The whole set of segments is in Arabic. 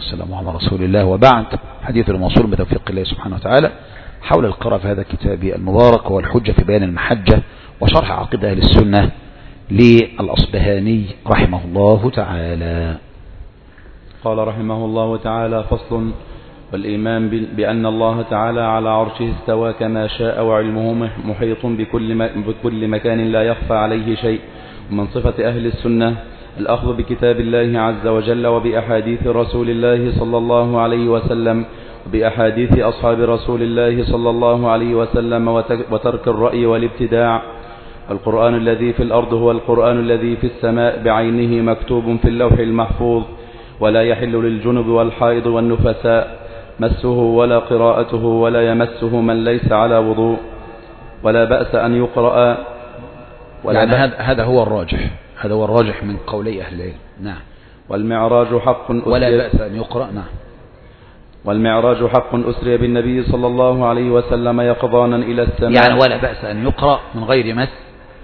والسلام على رسول الله، وبعد. حديث الموصول بتوفيق الله سبحانه وتعالى حول القراءة في هذا الكتاب المبارك، والحجة في بيان المحجة وشرح عقيدة أهل السنة للأصبهاني رحمه الله تعالى. قال رحمه الله تعالى: فصل: والإيمان بأن الله تعالى على عرشه استوى كما شاء، وعلمه محيط بكل مكان لا يخفى عليه شيء. ومن صفة أهل السنة الأخذ بكتاب الله عز وجل وبأحاديث رسول الله صلى الله عليه وسلم وبأحاديث أصحاب رسول الله صلى الله عليه وسلم، وترك الرأي والابتداع. القرآن الذي في الأرض هو القرآن الذي في السماء بعينه، مكتوب في اللوح المحفوظ، ولا يحل للجنب والحائض والنفساء مسه ولا قراءته، ولا يمسه من ليس على وضوء، ولا بأس أن يقرأ. يعني هذا هو الراجح، هذا هو الراجح من قولي أهل العلم. نعم. والمعراج حق ولا بأس أن يقرأ. نعم. والمعراج حق أسري بالنبي صلى الله عليه وسلم يقظانا إلى السماء. يعني ولا بأس أن يقرأ من غير مس،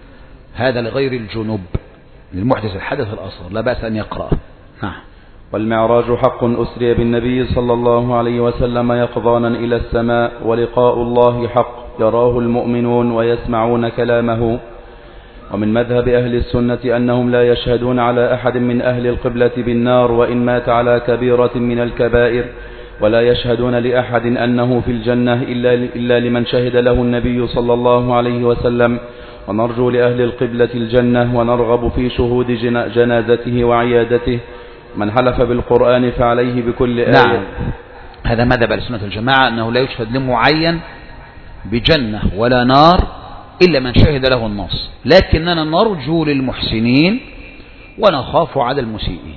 هذا لغير الجنوب، للمحدث الحدث الأصغر لا بأس أن يقرأ. نعم. والمعراج حق أسري بالنبي صلى الله عليه وسلم يقظانا إلى السماء، ولقاء الله حق يراه المؤمنون ويسمعون كلامه. ومن مذهب أهل السنة أنهم لا يشهدون على أحد من أهل القبلة بالنار وإن مات على كبيرة من الكبائر، ولا يشهدون لأحد أنه في الجنة إلا لمن شهد له النبي صلى الله عليه وسلم. ونرجو لأهل القبلة الجنة، ونرغب في شهود جنازته وعيادته. من حلف بالقرآن فعليه بكل آية. نعم. هذا مذهب السنة الجماعة، أنه لا يشهد لمعين بجنة ولا نار إلا من شهد له النص، لكننا نرجو للمحسنين ونخاف على المسيئين،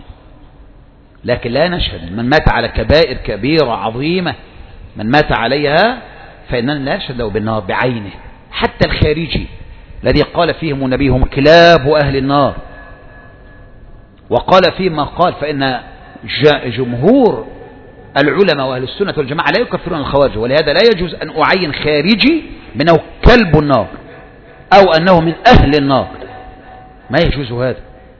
لكن لا نشهد. من مات على كبائر كبيرة عظيمة، من مات عليها فإننا لا نشهد له بالنار بعينه. حتى الخارجي الذي قال فيهم النبي هم كلاب أهل النار، وقال فيما قال فإن جمهور العلماء وأهل السنة والجماعة لا يكفرون الخوارج، ولهذا لا يجوز أن أعين خارجي بأنه كلب النار أو أنه من أهل النار، ما يجوز هذا.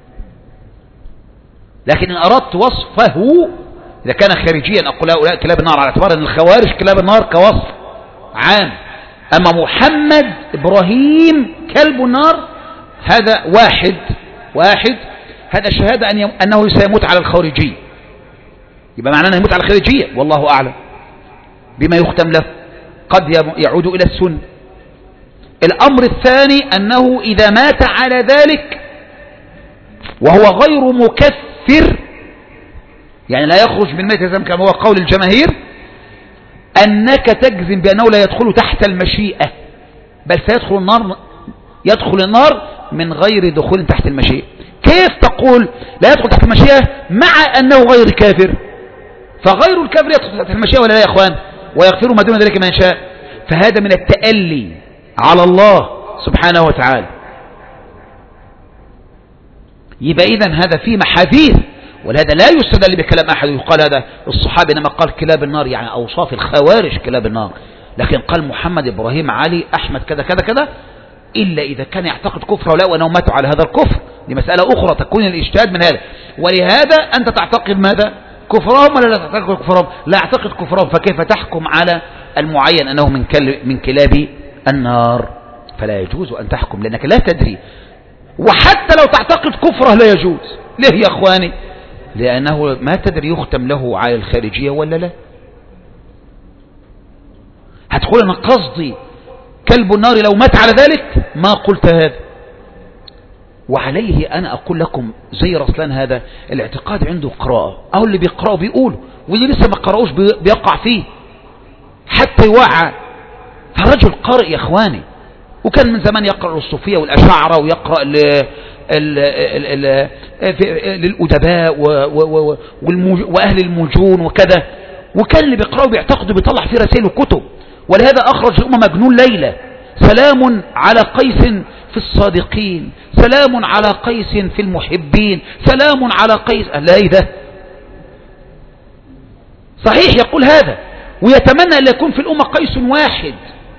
لكن إن أردت وصفه إذا كان خارجيا أقول هؤلاء كلاب النار، على اعتبار أن الخوارج كلاب النار كوصف عام. أما محمد إبراهيم كلب النار هذا واحد هذا شهادة أنه سيموت على الخارجية، يبقى معناه أنه يموت على الخارجية، والله أعلم بما يختم له، قد يعود إلى السنة. الأمر الثاني أنه إذا مات على ذلك وهو غير مكفر، يعني لا يخرج من ميت كما هو قول الجماهير، أنك تجزم بأنه لا يدخل تحت المشيئة، بل يدخل النار من غير دخول تحت المشيئة. كيف تقول لا يدخل تحت المشيئة مع أنه غير كافر؟ فغير الكافر يدخل تحت المشيئة ولا لا يا أخوان؟ ويغفر ما دون ذلك من يشاء. فهذا من التألي على الله سبحانه وتعالى. يبقى إذن هذا في محاذير، ولهذا لا يستدل بكلام أحد ويقال هذا الصحابي إنما قال كلاب النار، يعني أوصاف الخوارج كلاب النار، لكن قال محمد إبراهيم علي أحمد كذا كذا كذا، إلا إذا كان يعتقد كفر ولا وأنهم ماتوا على هذا الكفر، دي مسألة أخرى تكون الاجتهاد من هذا. ولهذا أنت تعتقد ماذا؟ كفرهم ولا لا تعتقد كفرهم؟ لا أعتقد كفرهم، فكيف تحكم على المعين أنه من كلاب النار؟ فلا يجوز أن تحكم لأنك لا تدري. وحتى لو تعتقد كفره لا يجوز. ليه يا أخواني؟ لأنه ما تدري يختم له على الخارجية ولا لا. هتقول أنا قصدي كلب النار لو مات على ذلك ما قلت هذا. وعليه أنا أقول لكم زي رسلان هذا الاعتقاد عنده قراءة، أو اللي بيقرأوا بيقولوا، واللي لسه ما قرأوش بيقع فيه حتى يوعى. فالرجل قارئ يا أخواني، وكان من زمان يقرأ الصوفية والأشاعرة، ويقرأ للأدباء وأهل المجون وكذا، وكان اللي بيقرأوا بيعتقدوا بيطلع فيه رسائل وكتب. ولهذا أخرج الأمة مجنون ليلى، سلام على قيس في الصادقين، سلام على قيس في المحبين، سلام على قيس. لا ده صحيح يقول هذا، ويتمنى أن يكون في الأمة قيس واحد،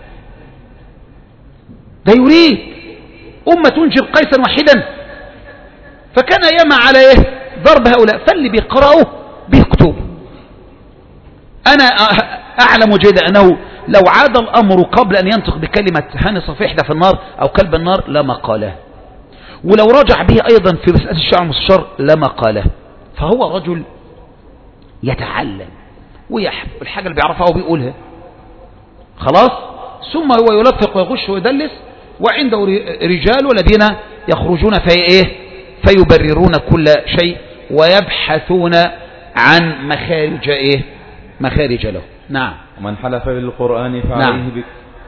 ده يريد أمة تنجب قيسا واحدا. فكان يما على ضرب هؤلاء، فاللي بيقرأوا بيكتبوا، أنا أعلم جيدا أنه لو عاد الأمر قبل أن ينطق بكلمة هاني صفيح ده في النار أو كلب النار لما قاله، ولو رجع به أيضا في مسألة الشعر المستشار لما قاله. فهو رجل يتعلم ويحب الحاجة اللي بيعرفها وبيقولها خلاص، ثم هو يلفق ويغش ويدلس، وعنده رجال الذين يخرجون في إيه فيبررون كل شيء ويبحثون عن مخارج إيه مخارج له. نعم. ومن حلف بالقرآن فعليه نعم.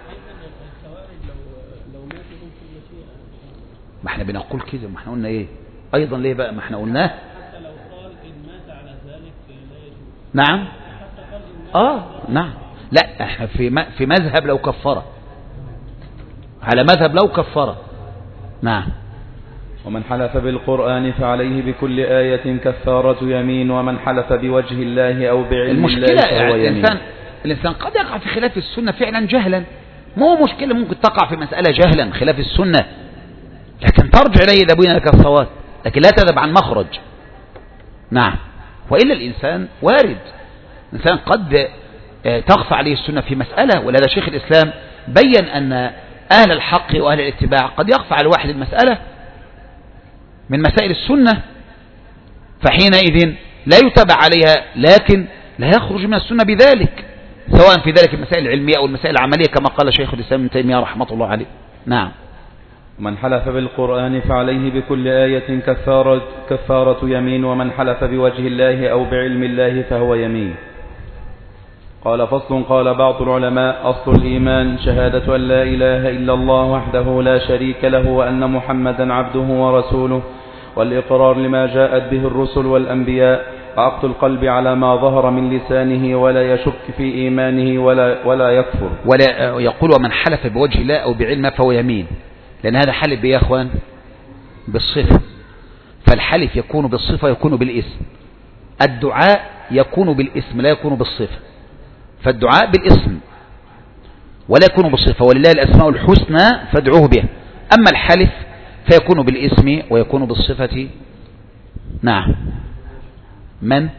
ما احنا بنقول كده، ما احنا قلنا ايه ايضا ليه بقى، ما احنا قلناه حتى لو قال إن مات على ذلك لا يجوز. نعم. نعم. لا احنا في مذهب لو كفر، على مذهب لو كفر. نعم. ومن حلف بالقرآن فعليه بكل آية كفارة يمين، ومن حلف بوجه الله أو بعلم الله فهو يمين. الإنسان قد يقع في خلاف السنة فعلا جهلا، مو مشكلة، ممكن تقع في مسألة جهلا خلاف السنة، لكن ترجع إليه إذا بين لك الصواب، لكن لا تذهب عن مخرج. نعم. وإلا الإنسان وارد، الإنسان قد تخفى عليه السنة في مسألة، ولهذا شيخ الإسلام بين أن أهل الحق وأهل الاتباع قد يخفى على الواحد المسألة من مسائل السنة، فحينئذ لا يتبع عليها، لكن لا يخرج من السنة بذلك، سواء في ذلك المسائل العلمية أو المسائل العملية كما قال شيخ الإسلام ابن تيمية رحمة الله عليه. نعم. من حلف بالقرآن فعليه بكل آية كفارة يمين، ومن حلف بوجه الله أو بعلم الله فهو يمين. قال فصل. قال بعض العلماء: أصل الإيمان شهادة أن لا إله إلا الله وحده لا شريك له وأن محمدا عبده ورسوله، والإقرار لما جاءت به الرسل والأنبياء، وعقد القلب على ما ظهر من لسانه ولا يشك في إيمانه ولا يكفر. ولا يقول ومن حلف بوجه الله أو بعلمه فهو يمين، لأن هذا حلف بيه يا أخوان بالصفة، فالحلف يكون بالصفة يكون بالاسم، الدعاء يكون بالاسم لا يكون بالصفة، فالدعاء بالاسم ولا يكون بالصفة، ولله الأسماء الحسنى فادعوه بها. أما الحلف فيكون بالاسم ويكون بالصفة. نعم. من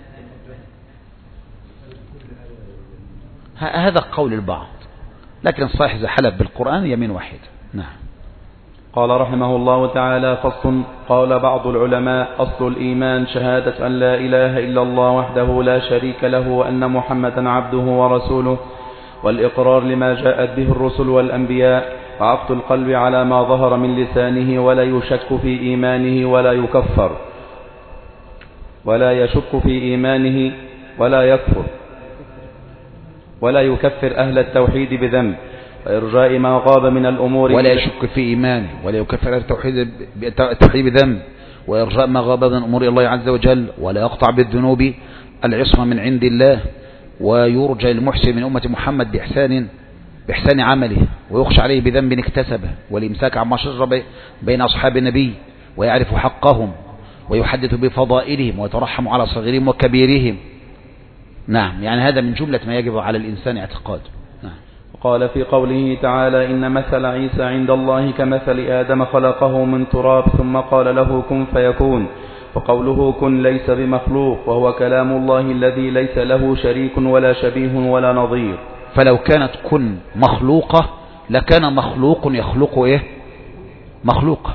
هذا قول البعض، لكن الصحيح إذا حلف بالقرآن يمين واحد. نعم. قال رحمه الله تعالى: فصل. قال بعض العلماء: أصل الإيمان شهادة أن لا إله إلا الله وحده لا شريك له وأن محمدا عبده ورسوله، والإقرار لما جاءت به الرسل والأنبياء، وعقد القلب على ما ظهر من لسانه ولا يشك في إيمانه ولا يكفر، ولا يشك في إيمانه ولا يكفر، ولا يكفر أهل التوحيد بذنب، وإرجاء ما غاب من الأمور، ولا يشك في إيمانه ولا يكفر التوحيد بذنب، وإرجاء ما غاب من أمور الله عز وجل، ولا يقطع بالذنوب العصمة من عند الله، ويرجى المحسن من أمة محمد بإحسان عمله، ويخشى عليه بذنب اكتسبه، والإمساك عما شجر بين أصحاب النبي، ويعرف حقهم، ويحدث بفضائلهم، ويترحم على صغيرهم وكبيرهم. نعم. يعني هذا من جملة ما يجب على الإنسان اعتقاده. نعم. قال في قوله تعالى: إن مثل عيسى عند الله كمثل آدم خلقه من تراب ثم قال له كن فيكون، فقوله كن ليس بمخلوق، وهو كلام الله الذي ليس له شريك ولا شبيه ولا نظير. فلو كانت كن مخلوقة لكان مخلوق يخلق إيه مخلوق،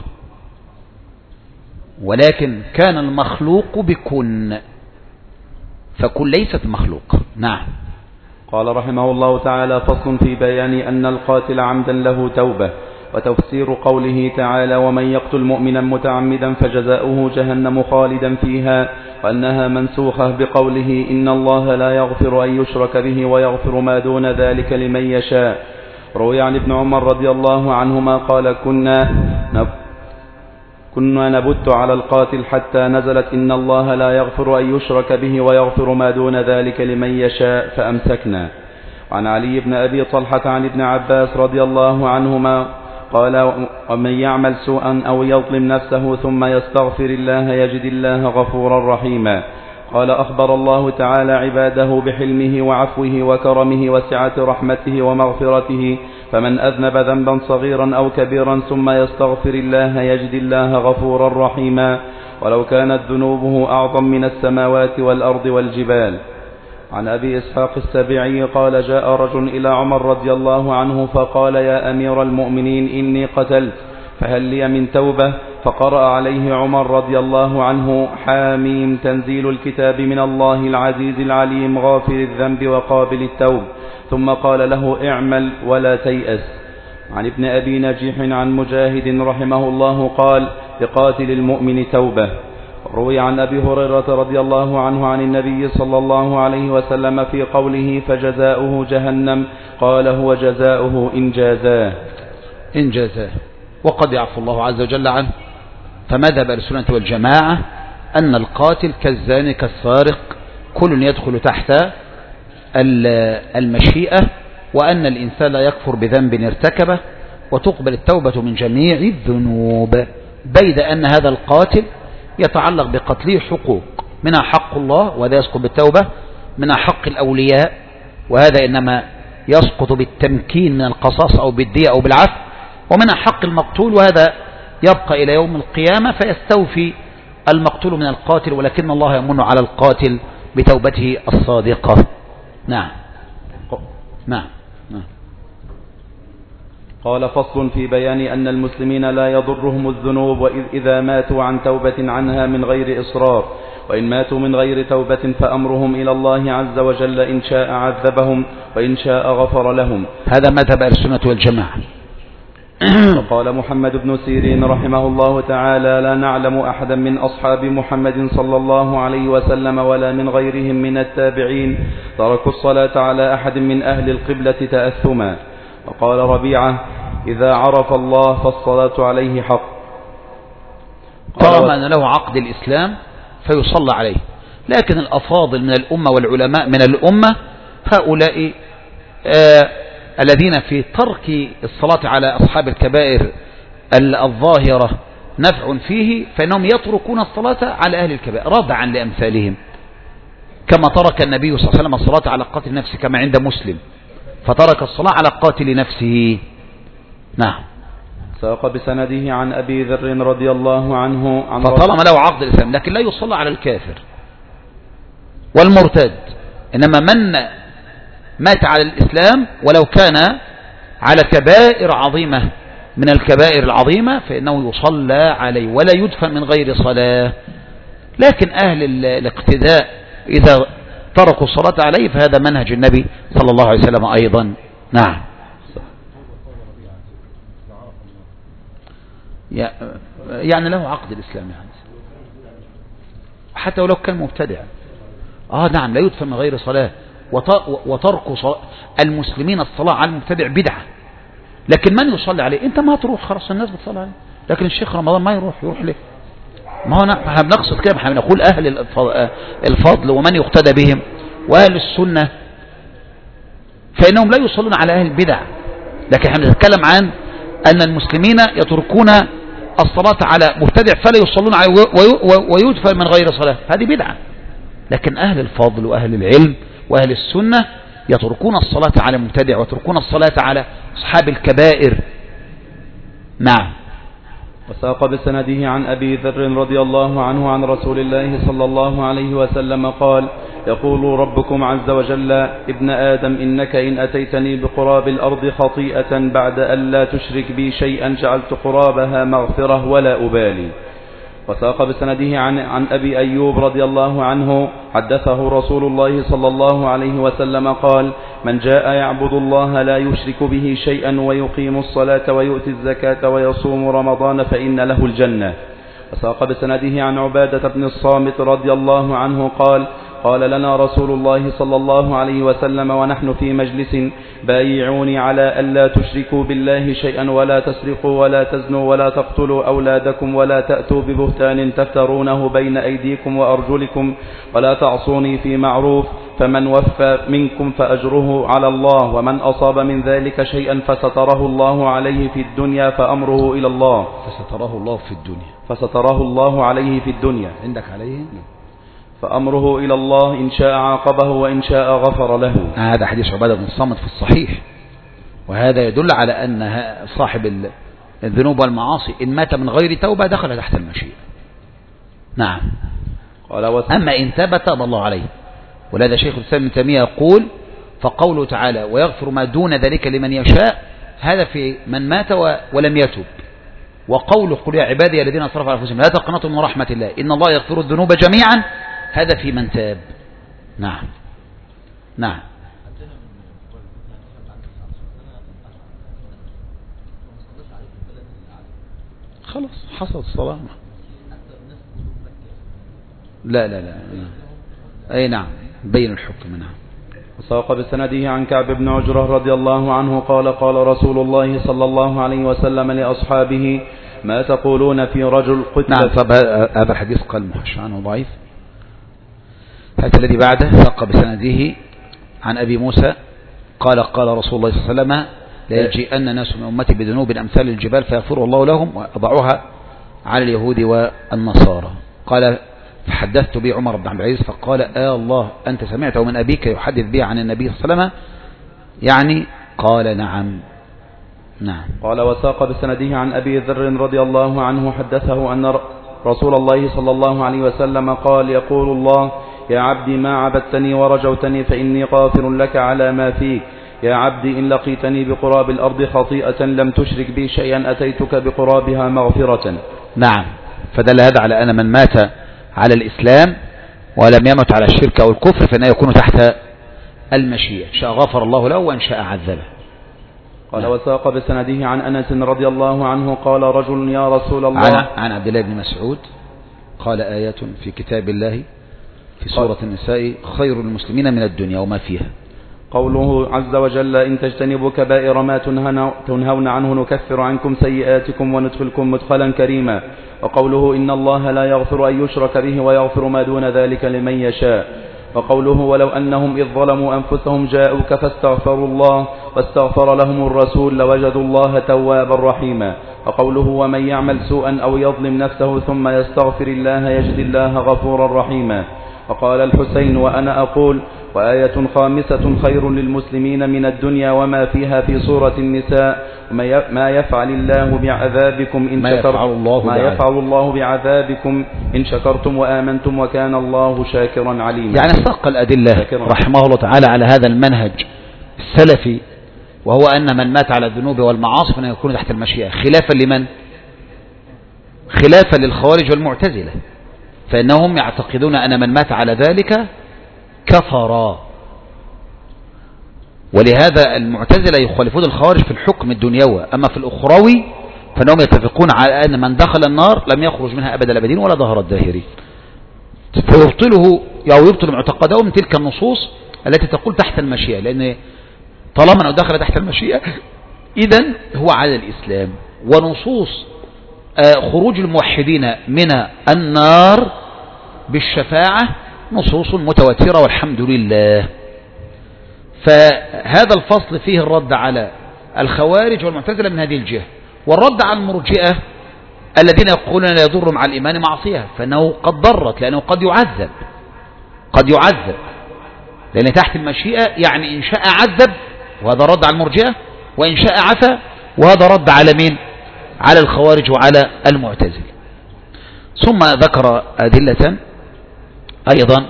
ولكن كان المخلوق بكن، فكن ليست مخلوق. نعم. قال رحمه الله تعالى: فصل في بيان أن القاتل عمدا له توبة، وتفسير قوله تعالى: ومن يقتل مؤمنا متعمدا فجزاؤه جهنم خالدا فيها، وأنها منسوخة بقوله: إن الله لا يغفر أن يشرك به ويغفر ما دون ذلك لمن يشاء. روي عن ابن عمر رضي الله عنهما قال: كنا نبت على القاتل حتى نزلت إن الله لا يغفر أن يشرك به ويغفر ما دون ذلك لمن يشاء، فأمسكنا. عن علي بن أبي طلحة عن ابن عباس رضي الله عنهما قال: ومن يعمل سوءا أو يظلم نفسه ثم يستغفر الله يجد الله غفورا رحيما. قال: أخبر الله تعالى عباده بحلمه وعفوه وكرمه وسعة رحمته ومغفرته، فمن أذنب ذنبا صغيرا أو كبيرا ثم يستغفر الله يجد الله غفورا رحيما، ولو كانت ذنوبه أعظم من السماوات والأرض والجبال. عن أبي إسحاق السبيعي قال جاء رجل إلى عمر رضي الله عنه فقال يا أمير المؤمنين إني قتلت فهل لي من توبة؟ فقرأ عليه عمر رضي الله عنه حاميم تنزيل الكتاب من الله العزيز العليم غافر الذنب وقابل التوب، ثم قال له اعمل ولا تيأس. عن ابن أبي نجيح عن مجاهد رحمه الله قال لقاتل المؤمن توبة. روي عن أبي هريرة رضي الله عنه عن النبي صلى الله عليه وسلم في قوله فجزاؤه جهنم قال هو جزاؤه إن جازاه. وقد يعفو الله عز وجل عنه. فمذهب السنة والجماعة أن القاتل كالزاني كالسارق كل يدخل تحت المشيئة، وأن الإنسان لا يكفر بذنب ارتكبه وتقبل التوبة من جميع الذنوب، بيد أن هذا القاتل يتعلق بقتله حقوق، منها حق الله وهذا يسقط بالتوبة، منها حق الأولياء وهذا إنما يسقط بالتمكين من القصاص أو بالدية أو بالعفو، ومنها حق المقتول وهذا يبقى إلى يوم القيامة فيستوفي المقتول من القاتل، ولكن الله يمن على القاتل بتوبته الصادقة. نعم. قال فصل في بيان أن المسلمين لا يضرهم الذنوب وإذا ماتوا عن توبة عنها من غير إصرار، وإن ماتوا من غير توبة فأمرهم إلى الله عز وجل إن شاء عذبهم وإن شاء غفر لهم. هذا مذهب السنة والجماعة. وقال محمد بن سيرين رحمه الله تعالى لا نعلم أحدا من أصحاب محمد صلى الله عليه وسلم ولا من غيرهم من التابعين تركوا الصلاة على أحد من أهل القبلة تأثما. وقال ربيعة إذا عرف الله فالصلاة عليه حق، طالما أن له عقد الإسلام فيصلى عليه. لكن الأفاضل من الأمة والعلماء من الأمة هؤلاء الذين في ترك الصلاة على أصحاب الكبائر الظاهرة نفع فيه، فإنهم يتركون الصلاة على أهل الكبائر ردعا لأمثالهم، كما ترك النبي صلى الله عليه وسلم الصلاة على قاتل نفسه كما عند مسلم، فترك الصلاة على قاتل نفسه. نعم. ساق بسنده عن أبي ذر رضي الله عنه فطالما له عقد الإسلام، لكن لا يصلى على الكافر والمرتد، إنما من مات على الإسلام ولو كان على كبائر عظيمة من الكبائر العظيمة فإنه يصلى عليه ولا يدفن من غير صلاة. لكن أهل الاقتداء إذا تركوا الصلاة عليه فهذا منهج النبي صلى الله عليه وسلم أيضا. نعم. يعني له عقد الإسلام يعني. حتى ولو كان مبتدع نعم لا يدفن من غير صلاة. وترك المسلمين الصلاة على المبتدع بدعة، لكن من يصلي عليه؟ انت ما تروح، خلاص الناس بتصلي عليه، لكن الشيخ رمضان ما يروح ليه؟ ما هو احنا بنقصد كده، احنا بنقول اهل الفضل ومن يقتدى بهم واهل السنة فانهم لا يصلون على اهل البدع، لكن احنا بنتكلم عن ان المسلمين يتركون الصلاة على مبتدع فلا يصلون عليه ويدفن من غير صلاة، هذه بدعة. لكن اهل الفضل واهل العلم وأهل السنة يتركون الصلاة على مبتدع ويتركون الصلاة على أصحاب الكبائر. نعم. وساق بسنده عن أبي ذر رضي الله عنه عن رسول الله صلى الله عليه وسلم قال يقول ربكم عز وجل ابن آدم إنك إن أتيتني بقراب الأرض خطيئة بعد أن لا تشرك بي شيئا جعلت قرابها مغفرة ولا أبالي. وساق بسنده عن أبي أيوب رضي الله عنه حدثه رسول الله صلى الله عليه وسلم قال من جاء يعبد الله لا يشرك به شيئا ويقيم الصلاة ويؤتي الزكاة ويصوم رمضان فإن له الجنة. وساق بسنده عن عبادة بن الصامت رضي الله عنه قال لنا رسول الله صلى الله عليه وسلم ونحن في مجلس بايعوني على ألا تشركوا بالله شيئا ولا تسرقوا ولا تزنوا ولا تقتلوا أولادكم ولا تأتوا ببهتان تفترونه بين أيديكم وأرجلكم ولا تعصوني في معروف فمن وفى منكم فأجره على الله ومن أصاب من ذلك شيئا فستره الله عليه في الدنيا فأمره إلى الله. فستره الله عليه في الدنيا عندك عليه فأمره إلى الله إن شاء عاقبه وإن شاء غفر له. هذا حديث عبادة بن الصامت في الصحيح، وهذا يدل على أن صاحب الذنوب والمعاصي إن مات من غير توبة دخل تحت المشيئة. نعم. أما إن تاب تاب الله عليه، ولهذا شيخ الإسلام ابن تيمية يقول فقوله تعالى ويغفر ما دون ذلك لمن يشاء هذا في من مات ولم يتب. وقوله قل يا عبادي الذين أسرفوا على أنفسهم لا تقنطوا من رحمة الله إن الله يغفر الذنوب جميعا هذا في من تاب. نعم نعم. خلاص حصل الصلاة. لا لا لا أي نعم بين الحكم. نعم. وساق بسنده عن كعب بن عجرة رضي الله عنه قال قال رسول الله صلى الله عليه وسلم لأصحابه ما تقولون في رجل قتل. نعم. طب هذا الحديث قال محش عنه ضعيف. هذا الذي بعده ساق بسنده عن أبي موسى قال قال رسول الله صلى الله عليه وسلم لا يجيئن ناس من أمتي بذنوب أمثال الجبال فيغفر الله لهم وأضعوها على اليهود والنصارى. قال فحدثت به عمر بن عبد العزيز فقال الله أنت سمعته من أبيك يحدث به عن النبي صلى الله عليه وسلم يعني قال نعم. نعم. قال وساق بسنده عن أبي ذر رضي الله عنه حدثه أن رسول الله صلى الله عليه وسلم قال يقول الله يا عبدي ما عبدتني ورجوتني فإني غافر لك على ما فيك يا عبدي إن لقيتني بقراب الأرض خطيئة لم تشرك بي شيئا أتيتك بقرابها مغفرة. نعم. فدل هذا على أن من مات على الإسلام ولم يمت على الشرك أو الكفر فإنه يكون تحت المشيئة شاء غفر الله له وإن شاء عذبه. قال وساق بسنده عن أنس رضي الله عنه قال رجل يا رسول الله عن عبد الله بن مسعود قال آية في كتاب الله في سورة النساء خير المسلمين من الدنيا وما فيها. قوله عز وجل إن تجتنبوا كبائر ما تنهون عنه نكفر عنكم سيئاتكم وندخلكم مدخلا كريما. وقوله إن الله لا يغفر أن يشرك به ويغفر ما دون ذلك لمن يشاء. وقوله ولو أنهم إذ ظلموا أنفسهم جاءوك فاستغفروا الله واستغفر لهم الرسول لوجدوا الله توابا رحيما. وقوله ومن يعمل سوءا أو يظلم نفسه ثم يستغفر الله يجد الله غفورا رحيما. وقال الحسين وأنا أقول وآية خامسة خير للمسلمين من الدنيا وما فيها في سورة النساء ما يفعل الله بعذابكم إن شكرتم وآمنتم وكان الله شاكرا عليما. يعني ساق الأدلة رحمه الله تعالى على هذا المنهج السلفي وهو أن من مات على الذنوب والمعاصي فإنه يكون تحت المشيئة خلافا لمن؟ خلافا للخوارج والمعتزلة فإنهم يعتقدون أن من مات على ذلك كفر. ولهذا المعتزلة يخالفون الخوارج في الحكم الدنيوي أما في الأخروي فإنهم يتفقون على أن من دخل النار لم يخرج منها أبدا الأبدين ولا ظهر الداهرين فيبطله أو يبطل معتقدهم من تلك النصوص التي تقول تحت المشيئة لأن طالما أنه دخل تحت المشيئة إذن هو على الإسلام. ونصوص خروج الموحدين من النار بالشفاعة نصوص متواترة والحمد لله. فهذا الفصل فيه الرد على الخوارج والمعتزلة من هذه الجهة والرد على المرجئة الذين يقولون لا يضر مع الإيمان معصية فإنه قد ضرت لأنه قد يعذب لأن تحت المشيئة يعني إن شاء عذب وهذا رد على المرجئة وإن شاء عفى وهذا رد على مين؟ على الخوارج وعلى المعتزلة. ثم ذكر أدلة أيضا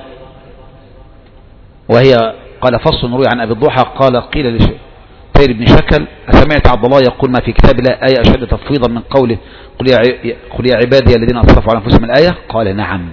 وهي قال فصل روي عن أبي الضحى قال قيل لطير بن شكل أسمعت عبد الله يقول ما في كتاب الله آية أشد تفويضا من قوله قل يا عبادي الذين أسرفوا على أنفسهم الآية قال نعم.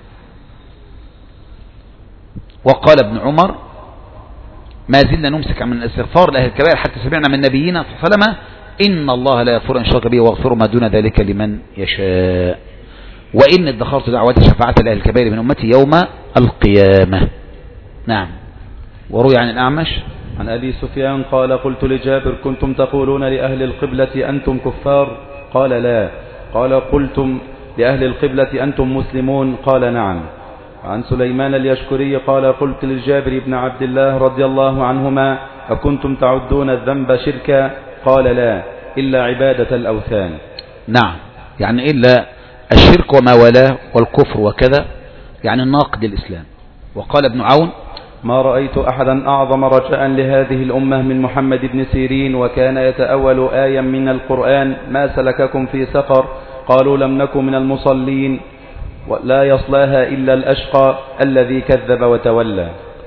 وقال ابن عمر ما زلنا نمسك من الاستغفار لأهل الكبائر حتى سمعنا من نبينا صلى الله عليه وسلم إن الله لا يغفر أن يشرك به ويغفر ما دون ذلك لمن يشاء وإن ادخرت دعوة شفاعة لأهل الكبائر من أمتي يوم القيامة. نعم. وروي عن الأعمش عن أبي سفيان قال قلت لجابر كنتم تقولون لأهل القبلة أنتم كفار قال لا قال قلتم لأهل القبلة أنتم مسلمون قال نعم. عن سليمان اليشكري قال قلت لجابر بن عبد الله رضي الله عنهما أكنتم تعدون الذنب شركا قال لا إلا عبادة الأوثان. نعم. يعني إلا الشرك وما والاه والكفر وكذا يعني الناقض للإسلام. وقال ابن عون ما رأيت أحدا أعظم رجاء لهذه الأمة من محمد بن سيرين وكان يتأول آية من القرآن ما سلككم في سقر قالوا لم نكن من المصلين ولا يصلاها إلا الأشقى الذي كذب وتولى.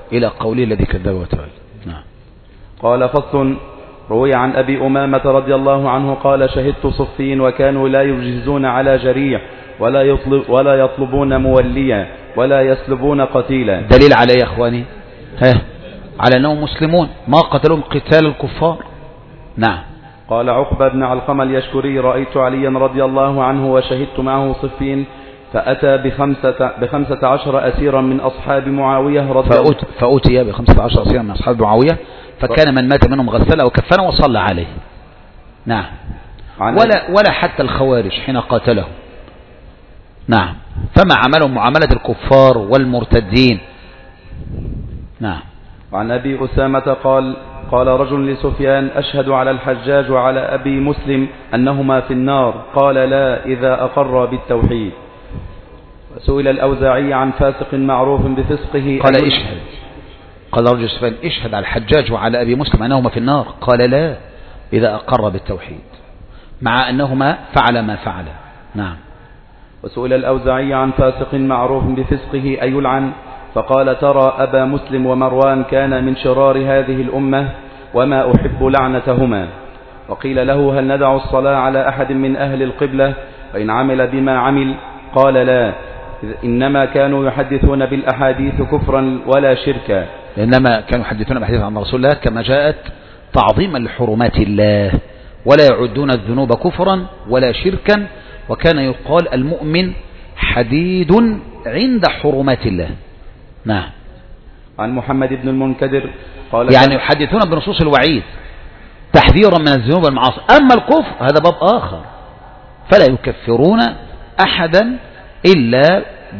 إلى قوله الذي كذب وتولى. نعم. قال فصل. روي عن أبي أمامة رضي الله عنه قال شهدت صفين وكانوا لا يجهزون على جريح ولا يطلبون موليا ولا يسلبون قتيلا. دليل على يا إخواني على أنهم مسلمون ما قتلهم قتال الكفار. نعم. قال عقبة بن علقمة اليشكري رأيت عليا رضي الله عنه وشهدت معه صفين فأتى ب15 أسيرا من أصحاب معاوية فأتي ب15 أسيرا من أصحاب معاوية فكان من مات منهم غسله وكفنه وصلى عليه. نعم. ولا حتى الخوارج حين قاتلهم. نعم. فما عملهم معاملة الكفار والمرتدين. نعم. عن أبي أسامة قال رجل لسفيان أشهد على الحجاج وعلى أبي مسلم أنهما في النار قال لا إذا أقر بالتوحيد. سئل الأوزاعي عن فاسق معروف بفسقه قال اشهد. قال رجل سفيان اشهد على الحجاج وعلى أبي مسلم أنهما في النار قال لا إذا أقر بالتوحيد مع أنهما فعل ما فعل. نعم. وسئل الأوزاعي عن فاسق معروف بفسقه أي يلعن فقال ترى أبا مسلم ومروان كان من شرار هذه الأمة وما أحب لعنتهما. وقيل له هل ندع الصلاة على أحد من أهل القبلة فإن عمل بما عمل قال لا إنما كانوا يحدثون بالأحاديث كفرا ولا شركا. إنما كانوا يحدثون بحديث عن رسول الله كما جاءت تعظيما لحرمات الله ولا يعدون الذنوب كفرا ولا شركا وكان يقال المؤمن حديد عند حرمات الله. نعم. عن محمد بن المنكدر قال يعني يحدثون بنصوص الوعيد تحذيرا من الذنوب والمعاصي. أما الكفر هذا باب آخر فلا يكفرون أحدا إلا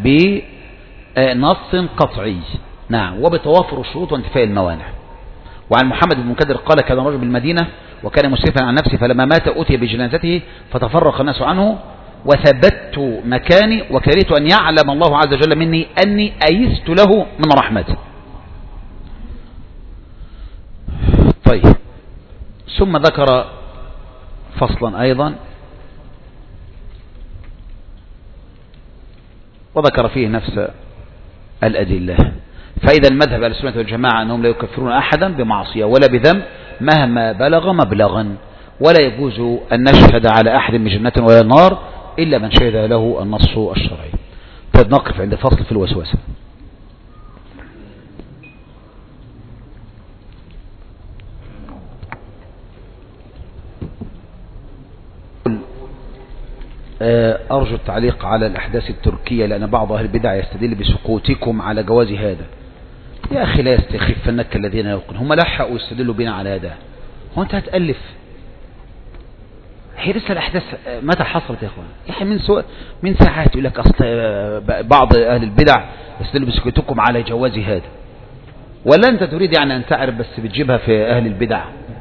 بنص قطعي. نعم. وبتوافر الشروط وانتفاء الموانع. وعن محمد بن المنكدر قال كان رجل بالمدينة وكان مسرفا عن نفسه فلما مات أتي بجنازته فتفرق الناس عنه وثبت مكاني وكرهت أن يعلم الله عز وجل مني أني أيست له من رحمته. طيب. ثم ذكر فصلا أيضا وذكر فيه نفس الأدلة. فإذا المذهب أهل السنة والجماعة أنهم لا يكفرون أحدا بمعصية ولا بذنب مهما بلغ مبلغا ولا يجوز أن نشهد على أحد من جنة ولا نار إلا من شهد له النص الشرعي. طيب نقف عند فصل في الوسوسة. أرجو التعليق على الأحداث التركية لأن بعض أهل البدع يستدل بسقوطكم على جواز هذا. يا أخي لا يستخفنك الذين يوقن هم لحقوا يستدلوا بنا على هذا. هو أنت هتألف هي لسه الأحداث متى حصلت يا أخوان؟ يعني من ساعات يقول لك أصل بعض أهل البدع يستدلوا بسقوطكم على جواز هذا. ولا أنت تريد يعني أن تعرف بس بتجيبها في أهل البدع؟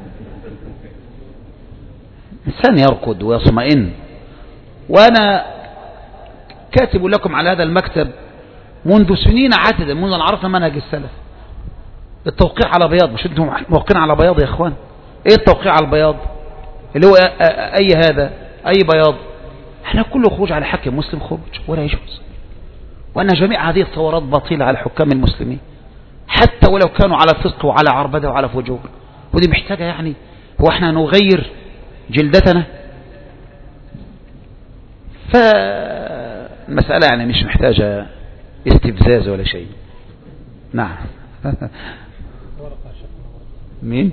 إنسان يركض ويصمئن. وأنا كاتب لكم على هذا المكتب منذ سنين عددا منذ أن عرفنا منهج السلف التوقيع على بياض. مش انتم موقعين على بياض يا اخوان؟ ايه التوقيع على البياض اللي هو اي هذا اي بياض؟ احنا كل خروج على حاكم مسلم خروج ولا يجوز. وأن جميع هذه الثورات باطلة على حكام المسلمين حتى ولو كانوا على فسق وعلى عربدة وعلى فجور. ودي محتاجة يعني هو احنا نغير جلدتنا؟ فالمسألة يعني مش محتاجة استفزاز ولا شيء. نعم. مين؟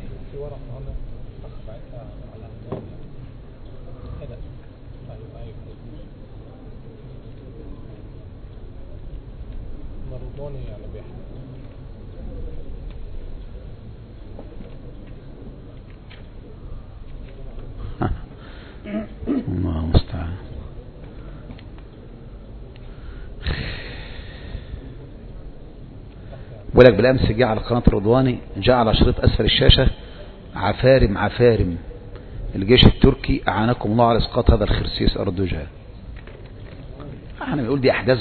الله المستعان. ولك بالأمس جاء على قناة الرضواني جاء على شريط أسفل الشاشة عفارم الجيش التركي أعانكم الله على إسقاط هذا الخرسيس أردوجان. احنا بنقول دي أحداث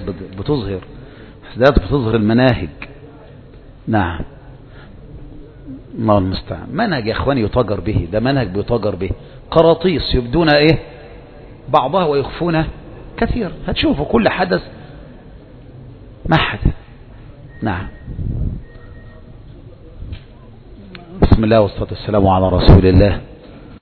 بتظهر المناهج. نعم الله المستعان. منهج يا اخواني يتاجر به، ده منهج بيتاجر به. قراطيس يبدون ايه بعضها ويخفون كثير. هتشوفوا كل حدث ما حدث. نعم بسم الله والصلاة والسلام على رسول الله.